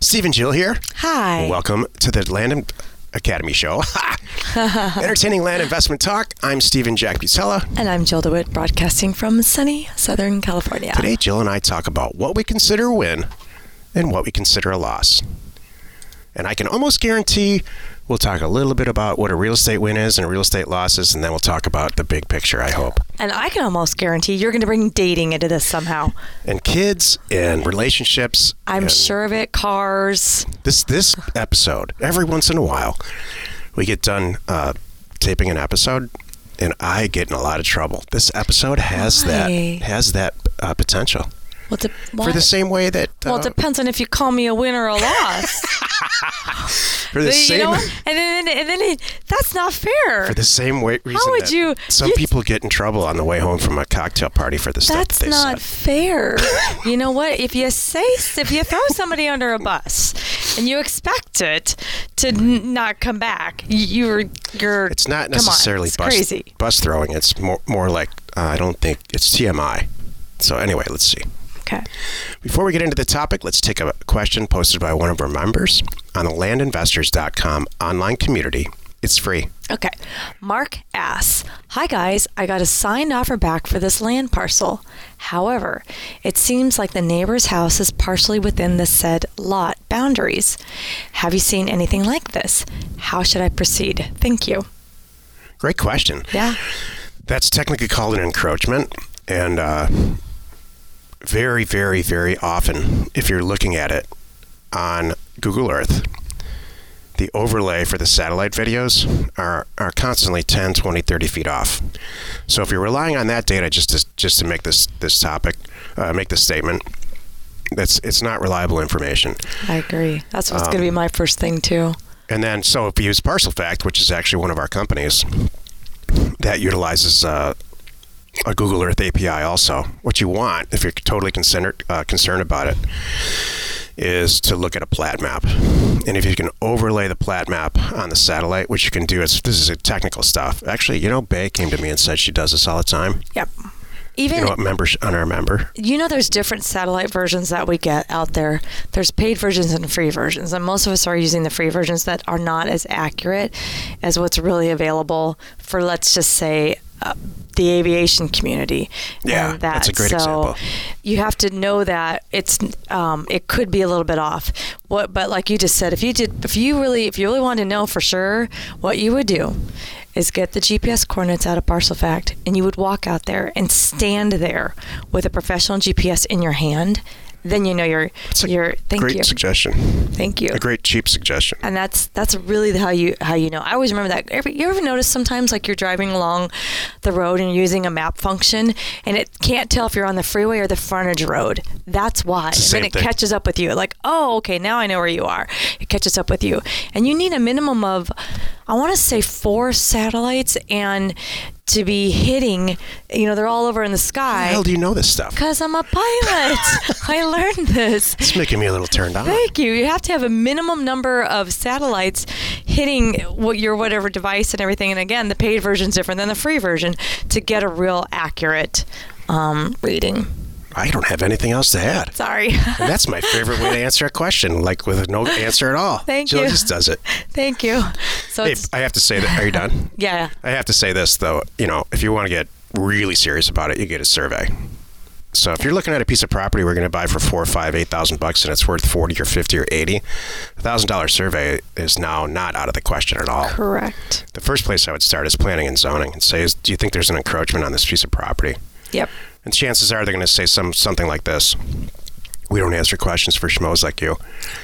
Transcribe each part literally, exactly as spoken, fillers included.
Steve and Jill here. Hi. Welcome to the Land Academy Show. Entertaining land investment talk. I'm Stephen Jack Butella. And I'm Jill DeWitt, broadcasting from sunny Southern California. Today, Jill and I talk about what we consider a win and what we consider a loss. And I can almost guarantee we'll talk a little bit about what a real estate win is and a real estate loss is, and then we'll talk about the big picture, I hope. And I can almost guarantee you're going to bring dating into this somehow. And kids and relationships. I'm and sure of it. Cars. This this episode, every once in a while, we get done uh, taping an episode, and I get in a lot of trouble. This episode has Why? that has that uh, potential. Well, de- For the same way that... Uh, well, it depends on if you call me a win or a loss. For the you same... know, and then, and then it, that's not fair. For the same way, reason How would that you... some you, people get in trouble on the way home from a cocktail party for the stuff That's that they not said. fair. You know what? If you say, if you throw somebody under a bus and you expect it to n- not come back, you're, you're. It's not come necessarily on, it's bus, crazy. bus throwing. It's more, more like, uh, I don't think, it's T M I. So anyway, let's see. Okay. Before we get into the topic, let's take a question posted by one of our members on the land investors dot com online community. It's free. Okay. Mark asks, "Hi guys, I got a signed offer back for this land parcel. However, it seems like the neighbor's house is partially within the said lot boundaries. Have you seen anything like this? How should I proceed? Thank you." Great question. Yeah. That's technically called an encroachment. And uh, very, very, very often, if you're looking at it on Google Earth, the overlay for the satellite videos are, are constantly ten, twenty, thirty feet off. So if you're relying on that data just to, just to make this, this topic, uh, make this statement, that's it's not reliable information. I agree. That's what's Um, going to be my first thing too. And then, so if we use ParcelFact, which is actually one of our companies that utilizes uh, a Google Earth A P I also, what you want, if you're totally concerned, uh, concerned about it, is to look at a plat map. And if you can overlay the plat map on the satellite, which you can do, is this is a technical stuff. Actually, you know, Bay came to me and said she does this all the time. Yep. Even You know what members on our member? You know, there's different satellite versions that we get out there. There's paid versions and free versions, and most of us are using the free versions that are not as accurate as what's really available for, let's just say, uh, the aviation community. Yeah, and that. that's a great so example. You have to know that it's um, it could be a little bit off. What, but like you just said, if you did, if you really, if you really want to know for sure, what you would do is get the G P S coordinates out of ParcelFact, and you would walk out there and stand there with a professional G P S in your hand. Then you know you're It's a you're. Thank great you. suggestion. Thank you. A great cheap suggestion. And that's that's really how you how you know. I always remember that. Every, you ever notice sometimes like you're driving along the road and you're using a map function and it can't tell if you're on the freeway or the frontage road. That's why. And Same then it thing. catches up with you. Like, oh, okay, now I know where you are. It catches up with you. And you need a minimum of, I want to say four satellites and to be hitting, you know, they're all over in the How the sky. hell do you know this stuff? Because I'm a pilot. I learned this. It's making me a little turned on. Thank you. You have to have a minimum number of satellites hitting what your whatever device and everything. And again, the paid version is different than the free version to get a real accurate um, reading. I don't have anything else to add. Sorry. And that's my favorite way to answer a question, like with no answer at all. Thank Jill you. just does it. Thank you. So Hey, it's, I have to say that. Are you done? yeah. I have to say this, though. You know, if you want to get really serious about it, you get a survey. So if you're looking at a piece of property we're going to buy for four, five, eight thousand bucks, and it's worth forty or fifty or eighty, a thousand dollar survey is now not out of the question at all. Correct. The first place I would start is planning and zoning, and say, is, do you think there's an encroachment on this piece of property? Yep. And chances are they're going to say some something like this: "We don't answer questions for schmoes like you.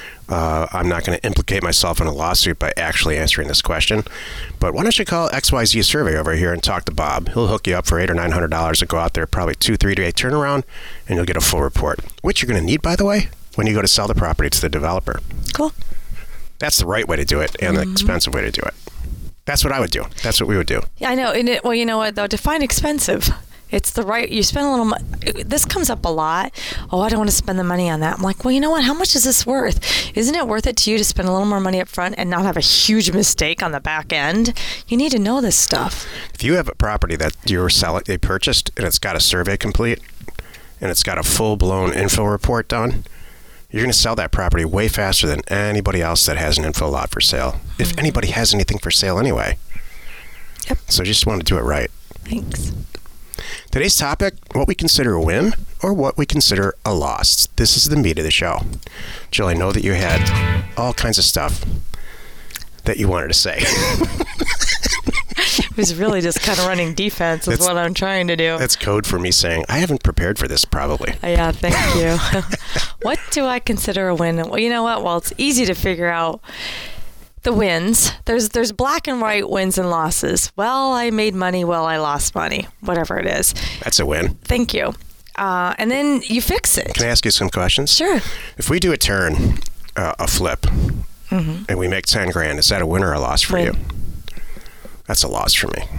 Uh, I'm not going to implicate myself in a lawsuit by actually answering this question. But why don't you call X Y Z Survey over here and talk to Bob? He'll hook you up for eight or nine hundred dollars to go out there, probably two, three day turnaround, and you'll get a full report, which you're going to need, by the way, when you go to sell the property to the developer. Cool. That's the right way to do it, and Mm-hmm. the expensive way to do it. That's what I would do. That's what we would do. Yeah, I know. And it, well, you know what though? Define expensive. It's the right, you spend a little, mo- this comes up a lot. Oh, I don't want to spend the money on that. I'm like, well, you know what? How much is this worth? Isn't it worth it to you to spend a little more money up front and not have a huge mistake on the back end? You need to know this stuff. If you have a property that you're selling, they purchased, and it's got a survey complete, and it's got a full-blown info report done, you're going to sell that property way faster than anybody else that has an info lot for sale. Mm-hmm. If anybody has anything for sale anyway. Yep. So just want to do it right. Thanks. Today's topic, what we consider a win or what we consider a loss. This is the meat of the show. Jill, I know that you had all kinds of stuff that you wanted to say. It was really just kind of running defense is That's- what I'm trying to do. That's code for me saying, I haven't prepared for this probably. Uh, Yeah, thank you. What do I consider a win? Well, you know what? Well, it's easy to figure out the wins. There's there's black and white wins and losses. Well, I made money. Well, I lost money. Whatever it is. That's a win. Thank you. Uh, and then you fix it. Can I ask you some questions? Sure. If we do a turn, uh, a flip, Mm-hmm. and we make ten grand, is that a win or a loss for Win. you? That's a loss for me.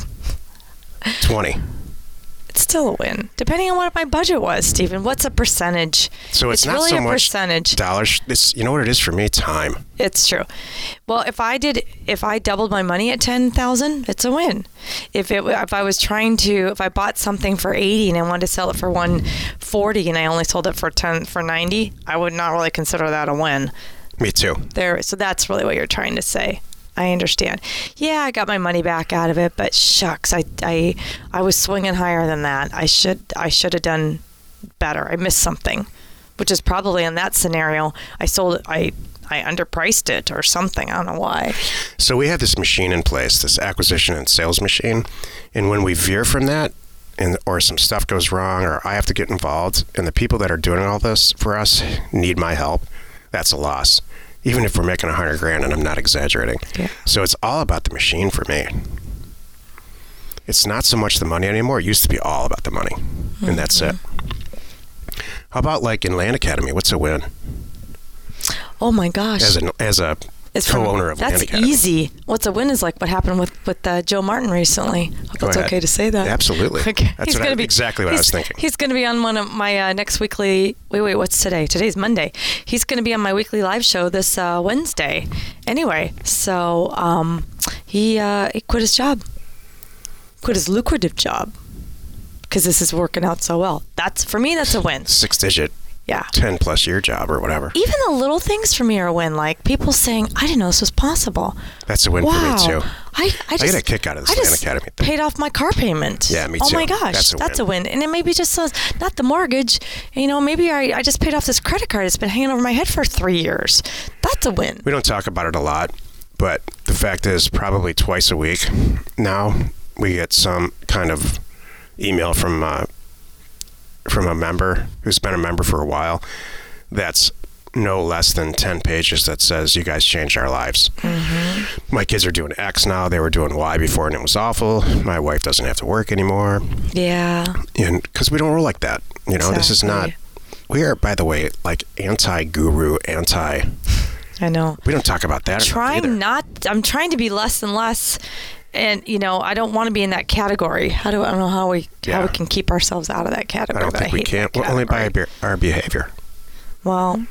twenty. It's still a win, depending on what my budget was, Stephen. What's a percentage? So it's, not really so a much percentage. dollars. It's, you know what it is for me? Time. It's true. Well, if I did, if I doubled my money at ten thousand, it's a win. If it, if I was trying to, if I bought something for eighty and I wanted to sell it for one forty and I only sold it for ten for ninety, I would not really consider that a win. Me too. There, so that's really what you're trying to say. I understand. Yeah, I got my money back out of it, but shucks, I, I, I was swinging higher than that. I should, I should have done better. I missed something, which is probably in that scenario. I sold it. I, I underpriced it or something. I don't know why. So we have this machine in place, this acquisition and sales machine, and when we veer from that, and or some stuff goes wrong, or I have to get involved, and the people that are doing all this for us need my help, that's a loss. Even if we're making a hundred grand, and I'm not exaggerating. Yeah. So it's all about the machine for me. It's not so much the money anymore. It used to be all about the money, mm-hmm. and that's it. How about like in Land Academy? What's a win? Oh my gosh! As a as a It's co-owner from, of Land that's Academy. easy. What's a win is like what happened with with uh, Joe Martin recently. I hope Go that's ahead. okay to say that. Absolutely. Okay. That's He's what I, gonna be, exactly what I was he's- thinking. He's going to be on one of my uh, next weekly. Wait, wait. What's today? Today's Monday. He's going to be on my weekly live show this uh, Wednesday. Anyway, so um, he uh, he quit his job, quit his lucrative job, because this is working out so well. That's for me. That's a win. Six digit, Yeah. ten plus year job or whatever. Even the little things for me are a win. Like people saying, "I didn't know this was possible." That's a win Wow. for me too. I, I just I get a kick out of this I Land just Academy thing. paid off my car payment. Yeah, me Oh too. my gosh, That's a win. And it maybe just says not the mortgage. You know, maybe I, I just paid off this credit card. It's been hanging over my head for three years. That's a win. We don't talk about it a lot, but the fact is, probably twice a week now we get some kind of email from uh, from a member who's been a member for a while. That's no less than ten pages that says, you guys changed our lives. Mm-hmm. My kids are doing X now. They were doing Y before, and it was awful. My wife doesn't have to work anymore. Yeah. And because we don't roll like that. You know, this is not, we are, by the way, like anti-guru, anti, I know. we don't talk about that enough either. Trying not. I'm trying to be less and less. And you know, I don't want to be in that category. How do I don't know how we Yeah. how we can keep ourselves out of that I category? don't but think we hate can. that Well, only by our, category. be- our behavior. Well,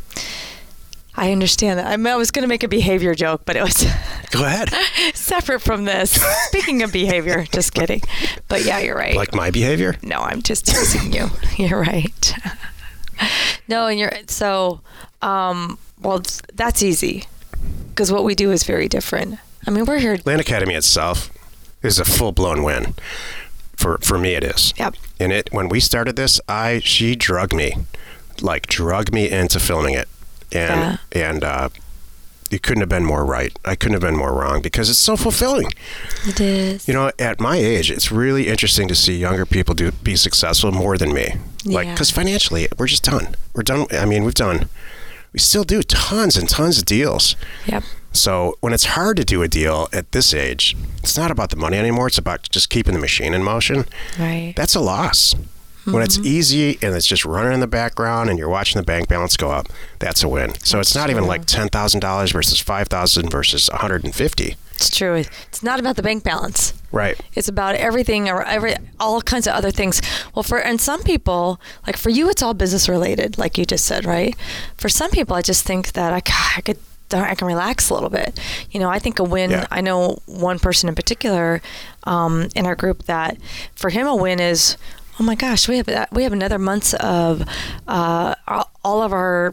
I understand that. I, mean, I was going to make a behavior joke, but it was Go ahead. separate from this. Speaking of behavior, just kidding. But yeah, you're right. Like my behavior? No, I'm just teasing you. You're right. No, and you're so. Um, well, it's- that's easy because what we do is very different. I mean, we're here. Land Academy itself is a full-blown win. For for me, it is. Yep. And it when we started this, I she drugged me, like drug me into filming it, and and uh, you couldn't have been more right. I couldn't have been more wrong because it's so fulfilling. It is. You know, at my age, it's really interesting to see younger people do be successful more than me. Like, Yeah. because financially, we're just done. We're done. I mean, we've done. We still do tons and tons of deals. Yep. So when it's hard to do a deal at this age, it's not about the money anymore. It's about just keeping the machine in motion. Right. That's a loss. Mm-hmm. When it's easy and it's just running in the background and you're watching the bank balance go up, that's a win. So That's it's not true. even like ten thousand dollars versus five thousand dollars versus one hundred fifty dollars. It's true. It's not about the bank balance. Right. It's about everything or every all kinds of other things. Well, for and some people, like for you, it's all business related, like you just said, right? For some people, I just think that I, God, I could I can relax a little bit. You know, I think a win. Yeah. I know one person in particular um, in our group that for him a win is, oh my gosh, we have that we have another months of uh, all of our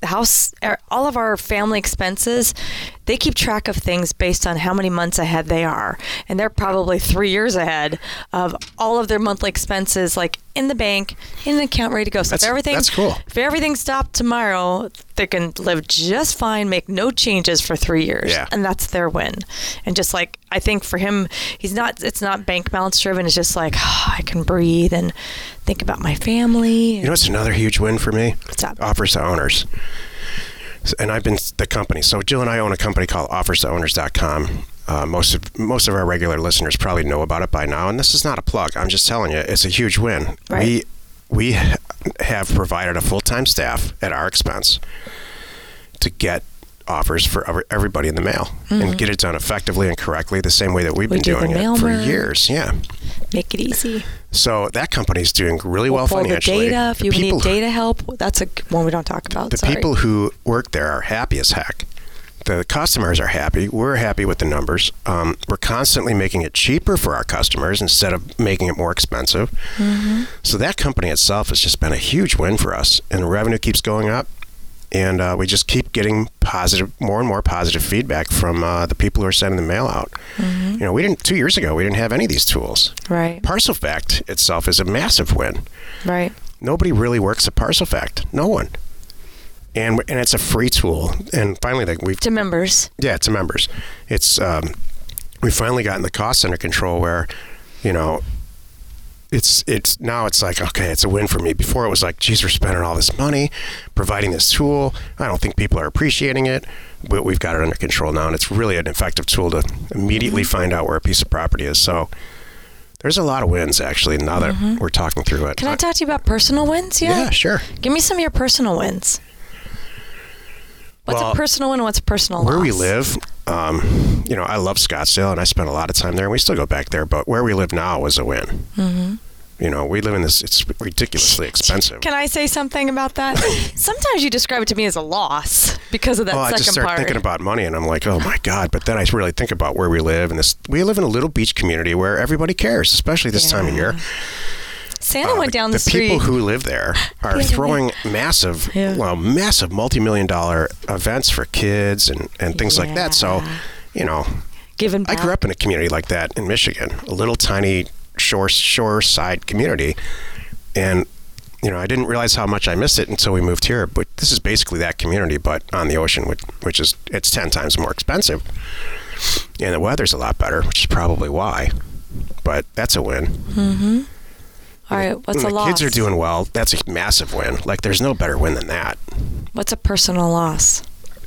house, all of our family expenses, they keep track of things based on how many months ahead they are. And they're probably three years ahead of all of their monthly expenses, like in the bank, in an account ready to go. So That's, if everything, that's cool. if everything stopped tomorrow, they can live just fine, make no changes for three years. Yeah. And that's their win. And just like, I think for him, he's not, it's not bank balance driven. It's just like, oh, I can breathe and think about my family. You know what's another huge win for me? What's up? Offers to owners. And I've been the company. So Jill and I own a company called offers to owners dot com. Uh, most of most of our regular listeners probably know about it by now. And this is not a plug. I'm just telling you, it's a huge win. Right. We we have provided a full-time staff at our expense to get offers for everybody in the mail mm-hmm. and get it done effectively and correctly the same way that we've we been doing it for years. Yeah. Make it easy. So that company's doing really we'll well pull financially. The data, if you people, need data help, that's a one we don't talk about. The Sorry. people who work there are happy as heck. The customers are happy. We're happy with the numbers. Um, we're constantly making it cheaper for our customers instead of making it more expensive. Mm-hmm. So that company itself has just been a huge win for us. And the revenue keeps going up. And uh, we just keep getting positive, more and more positive feedback from uh, the people who are sending the mail out. Mm-hmm. You know, we didn't two years ago. We didn't have any of these tools. Right. ParcelFact itself is a massive win. Right. Nobody really works at ParcelFact. No one. And and it's a free tool. And finally, like we've to members. Yeah, to members. It's um, we finally gotten the costs under control where, you know. It's it's now it's like, okay, it's a win for me. Before it was like, geez, we're spending all this money providing this tool. I don't think people are appreciating it, but we've got it under control now, and it's really an effective tool to immediately mm-hmm. find out where a piece of property is. So there's a lot of wins, actually, now that mm-hmm. we're talking through it. Can I talk to you about personal wins yet? Yeah, sure. Give me some of your personal wins. What's well, a personal win and what's a personal where loss? we live, um, you know, I love Scottsdale, and I spent a lot of time there, and we still go back there, but where we live now is a win. Mm-hmm. You know, we live in this, it's ridiculously expensive. Can I say something about that? Sometimes you describe it to me as a loss because of that well, second part. I just start part. thinking about money, and I'm like, oh my God. But then I really think about where we live, and this, we live in a little beach community where everybody cares, especially this yeah. time of year. Santa uh, went down the, the street. The people who live there are throwing massive, yeah. well, massive multi-million dollar events for kids and, and things yeah. like that. So, you know, Giving back. I grew up in a community like that in Michigan, a little tiny shore shore side community. And, you know, I didn't realize how much I missed it until we moved here. But this is basically that community, but on the ocean, which, which is, it's ten times more expensive. And the weather's a lot better, which is probably why. But that's a win. Mm-hmm. All right, what's when a loss? The kids are doing well. That's a massive win. Like, there's no better win than that. What's a personal loss?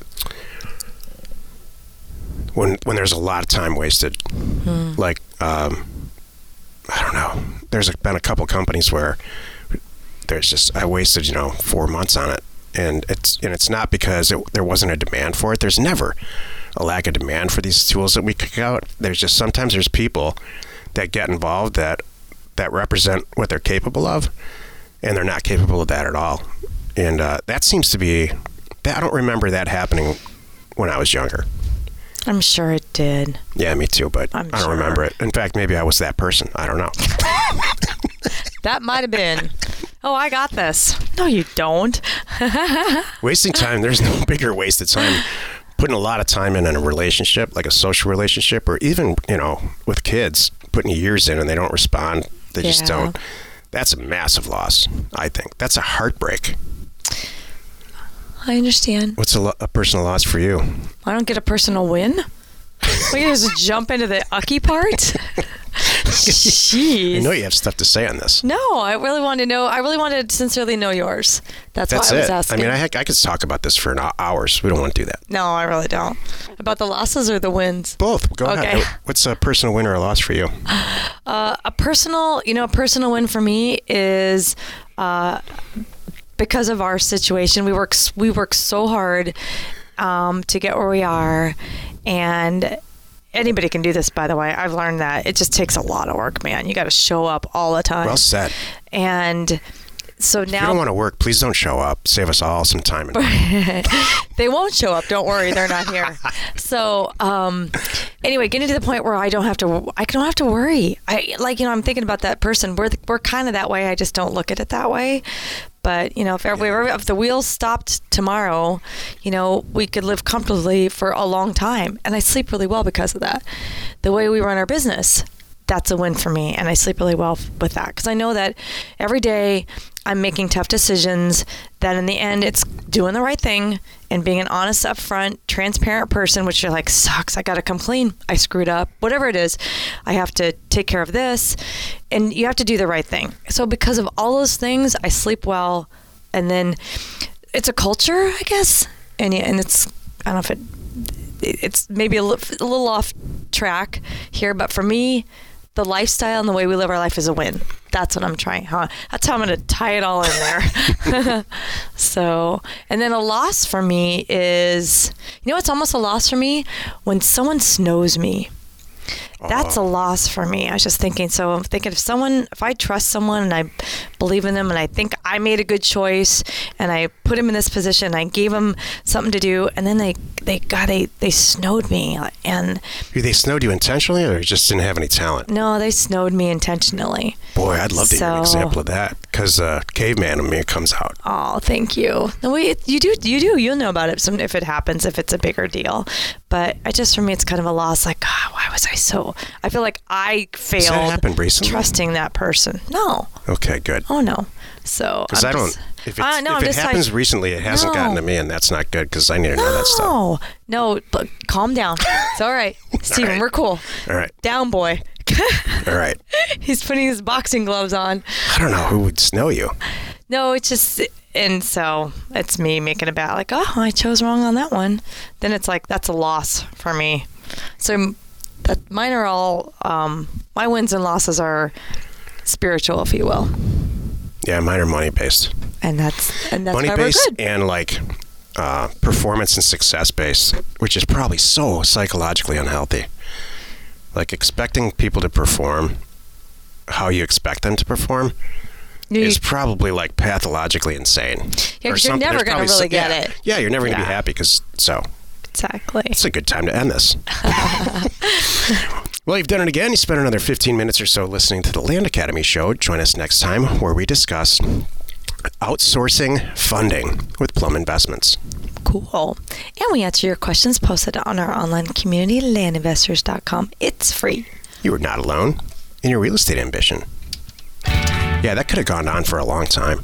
When when there's a lot of time wasted. Hmm. Like, um, I don't know. There's been a couple companies where there's just, I wasted, you know, four months on it. And it's and it's not because it, there wasn't a demand for it. There's never a lack of demand for these tools that we kick out. There's just, sometimes there's people that get involved that that represent what they're capable of, and they're not capable of that at all. And uh, that seems to be, I don't remember that happening when I was younger. I'm sure it did. Yeah, me too, but I'm I don't sure. remember it. In fact, maybe I was that person. I don't know. That might have been. Oh, I got this. No, you don't. Wasting time, there's no bigger waste of time. Putting a lot of time in, in a relationship, like a social relationship, or even, you know, with kids, putting years in and they don't respond. They yeah. just don't. That's a massive loss, I think. That's a heartbreak. I understand. What's a, lo- a personal loss for you? I don't get a personal win. We just jump into the ucky part. Jeez. I know you have stuff to say on this. No, I really want to know. I really wanted to sincerely know yours. That's, That's why I it. was asking. I mean, I, I could talk about this for an hours. We don't want to do that. No, I really don't. About the losses or the wins? Both. Go okay. ahead. What's a personal win or a loss for you? Uh, a personal, you know, a personal win for me is uh, because of our situation. We work we work so hard um, to get where we are, and anybody can do this, by the way. I've learned that it just takes a lot of work, man. You got to show up all the time. Well said. And so If you now don't want to work, please don't show up. Save us all some time. And they won't show up. Don't worry, they're not here. So um, anyway, getting to the point where I don't have to. I don't have to worry. I like you know I'm thinking about that person. We're we're kind of that way. I just don't look at it that way. But you know, if every, if the wheels stopped tomorrow, you know, we could live comfortably for a long time. And I sleep really well because of that. The way we run our business, that's a win for me, and I sleep really well with that because I know that every day I'm making tough decisions, that in the end it's doing the right thing and being an honest, upfront, transparent person, which you're like, sucks, I gotta come clean, I screwed up, whatever it is, I have to take care of this, and you have to do the right thing. So because of all those things, I sleep well, and then it's a culture, I guess, and and it's, I don't know if it, it's maybe a little, a little off track here, but for me, the lifestyle and the way we live our life is a win. That's what I'm trying. Huh? That's how I'm going to tie it all in there. So, and then a loss for me is, you know, it's almost a loss for me when someone snows me. That's a loss for me. I was just thinking, so I'm thinking if someone, if I trust someone and I believe in them and I think I made a good choice and I put him in this position, I gave him something to do, and then they, they God, they, they snowed me. And they snowed you intentionally, or you just didn't have any talent? No, they snowed me intentionally. Boy, I'd love to so, hear an example of that, because uh, caveman in me comes out. Oh, thank you. No, we, you do, you do. You'll know about it some, if it happens, if it's a bigger deal. But I just, for me, it's kind of a loss. Like, God, why was I so? I feel like I failed. Has that happened recently? Trusting that person. No. Okay, good. Oh no. So because I don't. Just, if, uh, no, if it happens like, recently, it hasn't no. gotten to me, and that's not good because I need to no. know that stuff. No, no. But calm down. It's all right, Steven. All right. We're cool. All right. Down, boy. All right. He's putting his boxing gloves on. I don't know who would snow you. No, it's just, and so it's me making a bet. Like, oh, I chose wrong on that one. Then it's like that's a loss for me. So that mine are all um, my wins and losses are spiritual, if you will. Yeah, mine are money based. And that's and that's money why we're based good. and like uh, performance and success based, which is probably so psychologically unhealthy. Like expecting people to perform how you expect them to perform You, is probably like pathologically insane. Yeah, Or because you're something. never There's going to probably really some- get yeah. it. Yeah, you're never going to Yeah. be happy because so. Exactly. It's a good time to end this. Well, you've done it again. You spent another fifteen minutes or so listening to the Land Academy show. Join us next time where we discuss outsourcing funding with Plum Investments. Cool. And we answer your questions posted on our online community, land investors dot com. It's free. You are not alone in your real estate ambition. Yeah, that could have gone on for a long time.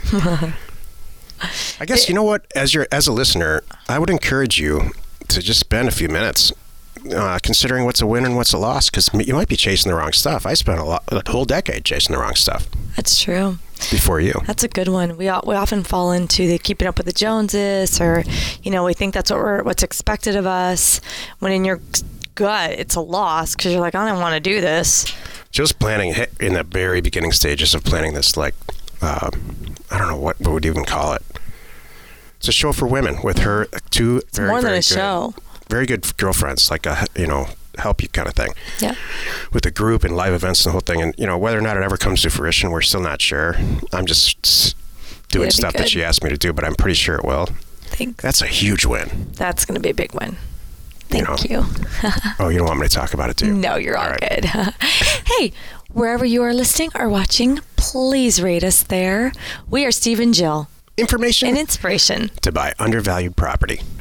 I guess, you know what, as your as a listener, I would encourage you to just spend a few minutes uh, considering what's a win and what's a loss, because you might be chasing the wrong stuff. I spent a, lot, a whole decade chasing the wrong stuff. That's true. Before you. That's a good one. We we often fall into the keeping up with the Joneses, or, you know, we think that's what we're, what's expected of us, when in your gut, it's a loss, because you're like, I don't want to do this. Just planning, in the very beginning stages of planning this, like, uh, I don't know what, what would you even call it. It's a show for women with her two It's very, more than very a good, show. very good girlfriends, like a, you know, help you kind of thing. Yeah. With the group and live events and the whole thing. And, you know, whether or not it ever comes to fruition, we're still not sure. I'm just doing It'd be stuff that good. she asked me to do, but I'm pretty sure it will. Thanks. That's a huge win. That's going to be a big win. Thank know. you. Oh, you don't want me to talk about it, do you? No, you're all, All right. good. Hey, wherever you are listening or watching, please rate us there. We are Steve and Jill. Information And inspiration. to buy undervalued property.